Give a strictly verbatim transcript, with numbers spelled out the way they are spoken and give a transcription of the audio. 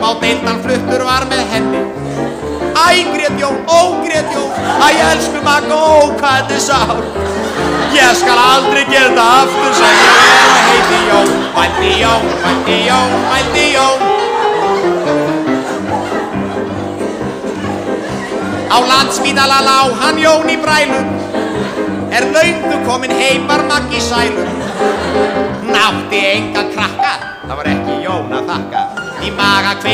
á deildan fluttur var með henni. Æ, grét Jón, ó, grét Jón, æ, elsku Magga, ó, hvað þetta er sár. Ég skal aldrei gera þetta aftur, sem ég er að heiti Jón. Vældi Jón, vældi Jón, vældi Jón. Á Landspítala lá hann Jón í brælum, er löngu kominn heim var Maggi sælum. Hún átti engan krakka, það var ekki Jón að þakka. Í maga